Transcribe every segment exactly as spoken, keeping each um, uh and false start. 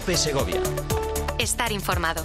COPE Segovia. Estar informado.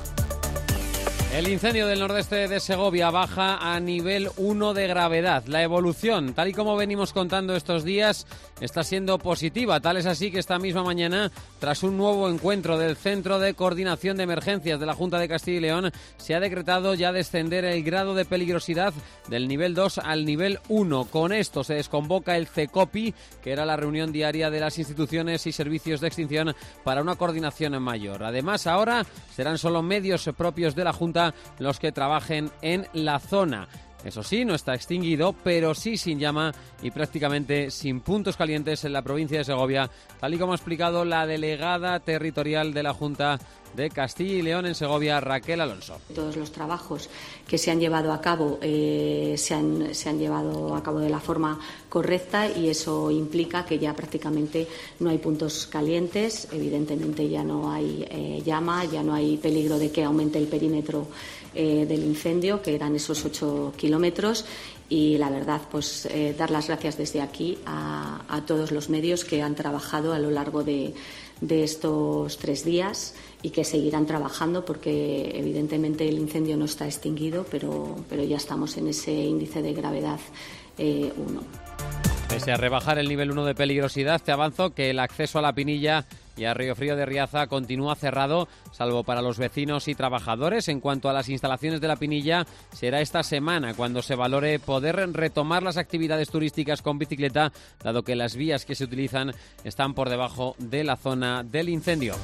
El incendio del nordeste de Segovia baja a nivel uno de gravedad. La evolución, tal y como venimos contando estos días, está siendo positiva. Tal es así que esta misma mañana, tras un nuevo encuentro del Centro de Coordinación de Emergencias de la Junta de Castilla y León, se ha decretado ya descender el grado de peligrosidad del nivel dos al nivel uno. Con esto se desconvoca el CECOPI, que era la reunión diaria de las instituciones y servicios de extinción, para una coordinación mayor. Además, ahora serán solo medios propios de la Junta los que trabajen en la zona. Eso sí, no está extinguido, pero sí sin llama y prácticamente sin puntos calientes en la provincia de Segovia, tal y como ha explicado la delegada territorial de la Junta de Castilla y León en Segovia, Raquel Alonso. Todos los trabajos que se han llevado a cabo eh, se, han, se han llevado a cabo de la forma correcta y eso implica que ya prácticamente no hay puntos calientes, evidentemente ya no hay eh, llama, ya no hay peligro de que aumente el perímetro eh, del incendio, que eran esos ocho kilómetros. Y la verdad, pues eh, dar las gracias desde aquí a, a todos los medios que han trabajado a lo largo de, de estos tres días y que seguirán trabajando porque evidentemente el incendio no está extinguido, pero, pero ya estamos en ese índice de gravedad eh, uno. Pese a rebajar el nivel uno de peligrosidad, te avanzo que el acceso a La Pinilla y a Río Frío de Riaza continúa cerrado, salvo para los vecinos y trabajadores. En cuanto a las instalaciones de La Pinilla, será esta semana cuando se valore poder retomar las actividades turísticas con bicicleta, dado que las vías que se utilizan están por debajo de la zona del incendio.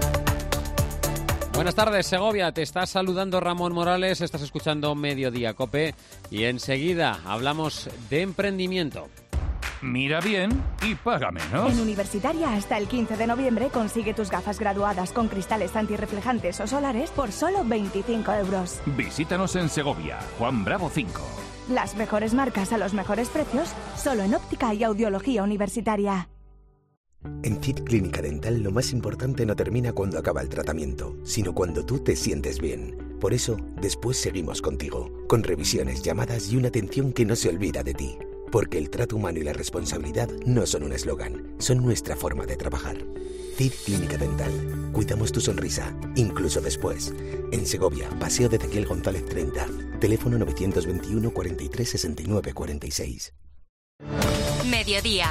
Buenas tardes, Segovia. Te está saludando Ramón Morales. Estás escuchando Mediodía COPE y enseguida hablamos de emprendimiento. Mira bien y paga menos. En Universitaria, hasta el quince de noviembre, consigue tus gafas graduadas con cristales antirreflejantes o solares por solo veinticinco euros. Visítanos en Segovia, Juan Bravo cinco. Las mejores marcas a los mejores precios, solo en óptica y audiología universitaria. En C I T Clínica Dental lo más importante no termina cuando acaba el tratamiento, sino cuando tú te sientes bien. Por eso, después seguimos contigo, con revisiones, llamadas y una atención que no se olvida de ti. Porque el trato humano y la responsabilidad no son un eslogan, son nuestra forma de trabajar. C I T Clínica Dental. Cuidamos tu sonrisa, incluso después. En Segovia, Paseo de Ezequiel González treinta. Teléfono novecientos veintiuno cuarenta y tres sesenta y nueve cuarenta y seis. Mediodía.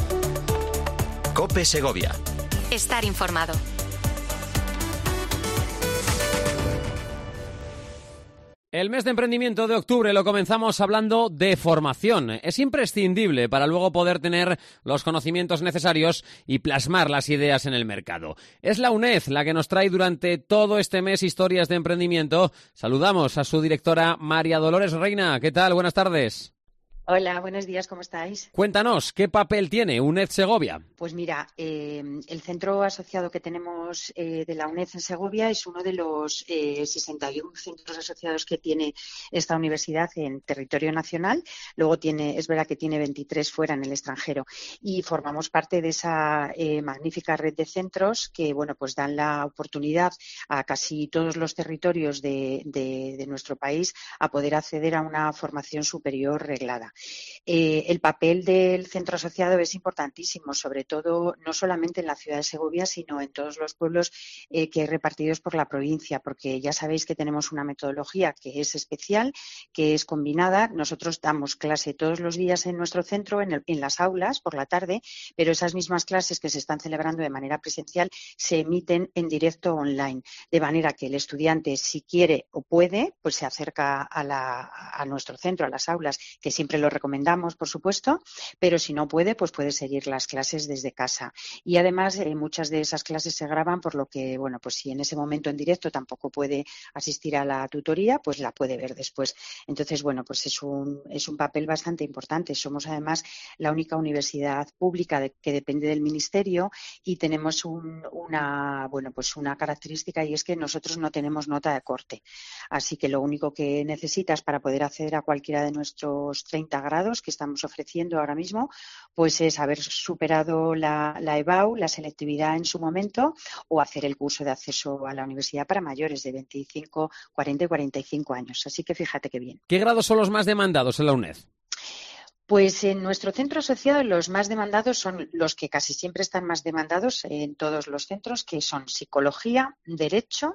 COPE Segovia. Estar informado. El mes de emprendimiento de octubre lo comenzamos hablando de formación. Es imprescindible para luego poder tener los conocimientos necesarios y plasmar las ideas en el mercado. Es la UNED la que nos trae durante todo este mes historias de emprendimiento. Saludamos a su directora María Dolores Reina. ¿Qué tal? Buenas tardes. Hola, buenos días, ¿cómo estáis? Cuéntanos, ¿qué papel tiene UNED Segovia? Pues mira, eh, el centro asociado que tenemos eh, de la UNED en Segovia es uno de los eh, sesenta y uno centros asociados que tiene esta universidad en territorio nacional. Luego tiene, es verdad que tiene veintitrés fuera en el extranjero y formamos parte de esa eh, magnífica red de centros que, bueno, pues dan la oportunidad a casi todos los territorios de, de, de nuestro país a poder acceder a una formación superior reglada. Eh, el papel del centro asociado es importantísimo, sobre todo no solamente en la ciudad de Segovia, sino en todos los pueblos eh, que hay repartidos por la provincia, porque ya sabéis que tenemos una metodología que es especial, que es combinada. Nosotros damos clase todos los días en nuestro centro, en, el, en las aulas, por la tarde, pero esas mismas clases que se están celebrando de manera presencial se emiten en directo online, de manera que el estudiante, si quiere o puede, pues se acerca a, la, a nuestro centro, a las aulas, que siempre lo recomendamos, por supuesto, pero si no puede, pues puede seguir las clases desde casa. Y además, eh, muchas de esas clases se graban, por lo que, bueno, pues si en ese momento en directo tampoco puede asistir a la tutoría, pues la puede ver después. Entonces, bueno, pues es un, es un papel bastante importante. Somos además la única universidad pública de, que depende del Ministerio y tenemos un, una, bueno, pues una característica y es que nosotros no tenemos nota de corte. Así que lo único que necesitas para poder acceder a cualquiera de nuestros treinta grados que estamos ofreciendo ahora mismo, pues es haber superado la, la E B A U, la selectividad en su momento, o hacer el curso de acceso a la universidad para mayores de veinticinco, cuarenta y cuarenta y cinco años. Así que fíjate qué bien. ¿Qué grados son los más demandados en la UNED? Pues en nuestro centro asociado los más demandados son los que casi siempre están más demandados en todos los centros, que son psicología, derecho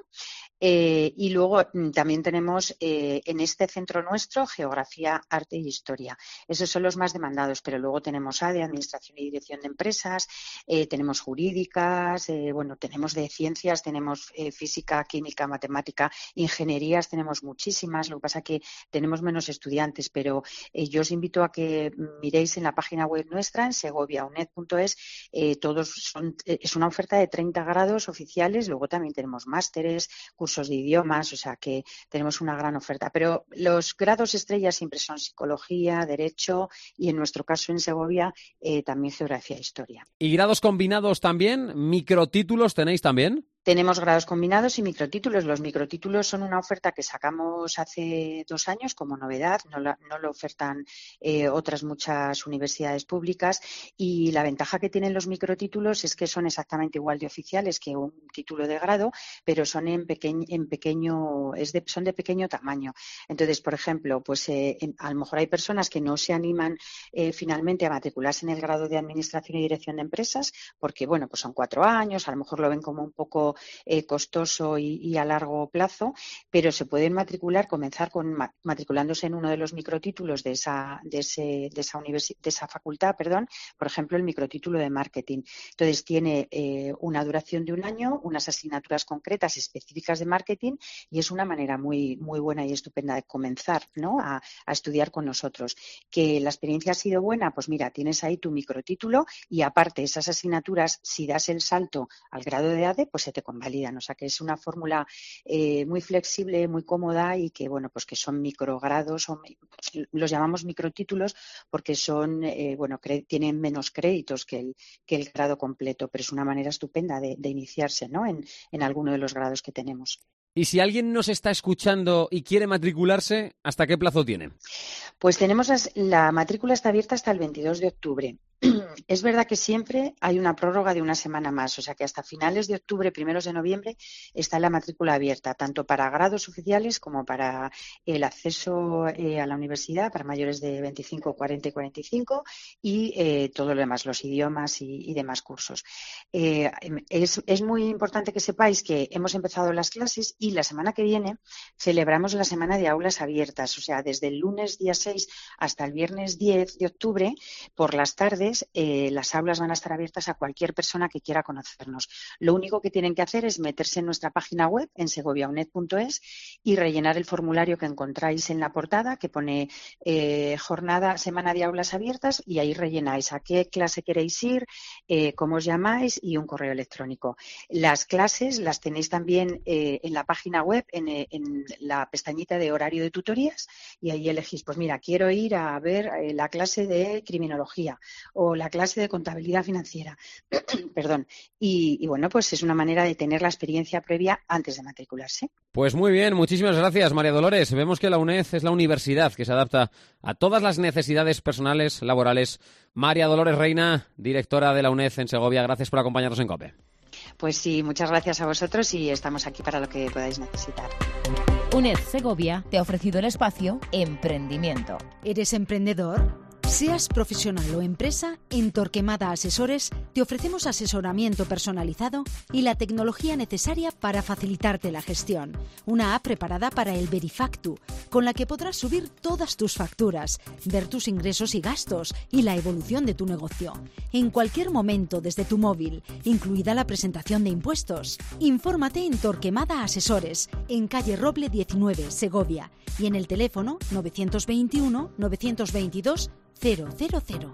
eh, y luego también tenemos eh, en este centro nuestro geografía, arte y historia. Esos son los más demandados, pero luego tenemos A D E, administración y dirección de empresas, eh, tenemos jurídicas, eh, bueno, tenemos de ciencias, tenemos eh, física, química, matemática, ingenierías, tenemos muchísimas. Lo que pasa es que tenemos menos estudiantes, pero eh, yo os invito a que miréis en la página web nuestra, en segovia uned punto es, eh, todos son, eh, es una oferta de treinta grados oficiales, luego también tenemos másteres, cursos de idiomas, o sea que tenemos una gran oferta. Pero los grados estrellas siempre son psicología, derecho y en nuestro caso en Segovia eh, también geografía e historia. ¿Y grados combinados también? ¿Microtítulos tenéis también? Tenemos grados combinados y microtítulos. Los microtítulos son una oferta que sacamos hace dos años como novedad, no, la, no lo ofertan eh, otras muchas universidades públicas y la ventaja que tienen los microtítulos es que son exactamente igual de oficiales que un título de grado, pero son en, peque- en pequeño, es de, son de pequeño tamaño. Entonces, por ejemplo, pues eh, en, a lo mejor hay personas que no se animan eh, finalmente a matricularse en el grado de Administración y Dirección de Empresas porque, bueno, pues son cuatro años, a lo mejor lo ven como un poco Eh, costoso y, y a largo plazo, pero se pueden matricular, comenzar con matriculándose en uno de los microtítulos de esa, de ese, de esa, universi- de esa facultad, perdón, por ejemplo, el microtítulo de marketing. Entonces, tiene eh, una duración de un año, unas asignaturas concretas específicas de marketing y es una manera muy, muy buena y estupenda de comenzar, ¿no?, a, a estudiar con nosotros. ¿Que la experiencia ha sido buena? Pues mira, tienes ahí tu microtítulo y aparte esas asignaturas, si das el salto al grado de A D E, pues se te convalidan, o sea que es una fórmula eh, muy flexible, muy cómoda y que bueno, pues que son microgrados, son, los llamamos microtítulos porque son, eh, bueno, cre- tienen menos créditos que el, que el grado completo, pero es una manera estupenda de, de iniciarse, ¿no?, en, en alguno de los grados que tenemos. Y si alguien nos está escuchando y quiere matricularse, ¿hasta qué plazo tiene? Pues tenemos las, la matrícula está abierta hasta el veintidós de octubre. Es verdad que siempre hay una prórroga de una semana más, o sea que hasta finales de octubre, primeros de noviembre, está la matrícula abierta, tanto para grados oficiales como para el acceso eh, a la universidad para mayores de veinticinco, cuarenta y cuarenta y cinco y eh, todo lo demás, los idiomas y, y demás cursos. Eh, es, es muy importante que sepáis que hemos empezado las clases y la semana que viene celebramos la semana de aulas abiertas, o sea, desde el lunes día seis hasta el viernes diez de octubre, por las tardes, Eh, las aulas van a estar abiertas a cualquier persona que quiera conocernos. Lo único que tienen que hacer es meterse en nuestra página web, en segovia uned punto es, y rellenar el formulario que encontráis en la portada, que pone eh, jornada, semana de aulas abiertas, y ahí rellenáis a qué clase queréis ir, eh, cómo os llamáis y un correo electrónico. Las clases las tenéis también eh, en la página web, en, en la pestañita de horario de tutorías, y ahí elegís, pues mira, quiero ir a ver eh, la clase de criminología o la clase de contabilidad financiera. Perdón. Y, y bueno, pues es una manera de tener la experiencia previa antes de matricularse. Pues muy bien, muchísimas gracias, María Dolores. Vemos que la UNED es la universidad que se adapta a todas las necesidades personales, laborales. María Dolores Reina, directora de la UNED en Segovia, gracias por acompañarnos en COPE. Pues sí, muchas gracias a vosotros y estamos aquí para lo que podáis necesitar. UNED Segovia te ha ofrecido el espacio Emprendimiento. ¿Eres emprendedor? Seas profesional o empresa, en Torquemada Asesores te ofrecemos asesoramiento personalizado y la tecnología necesaria para facilitarte la gestión. Una app preparada para el Verifactu, con la que podrás subir todas tus facturas, ver tus ingresos y gastos y la evolución de tu negocio. En cualquier momento desde tu móvil, incluida la presentación de impuestos. Infórmate en Torquemada Asesores, en calle Roble diecinueve, Segovia, y en el teléfono novecientos veintiuno, novecientos veintidós, cero cero cero.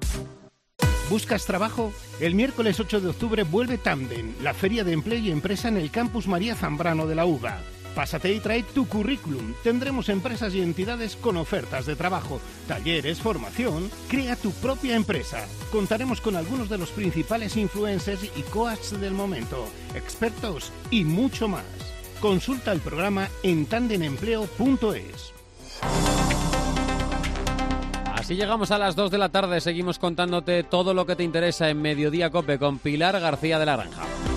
¿Buscas trabajo? El miércoles ocho de octubre vuelve Tandem, la feria de empleo y empresa en el campus María Zambrano de la UBA. Pásate y trae tu currículum. Tendremos empresas y entidades con ofertas de trabajo, talleres, formación. Crea tu propia empresa. Contaremos con algunos de los principales influencers y coaches del momento, expertos y mucho más. Consulta el programa en tandem empleo punto es. Así llegamos a las dos de la tarde. Seguimos contándote todo lo que te interesa en Mediodía COPE con Pilar García de la Granja.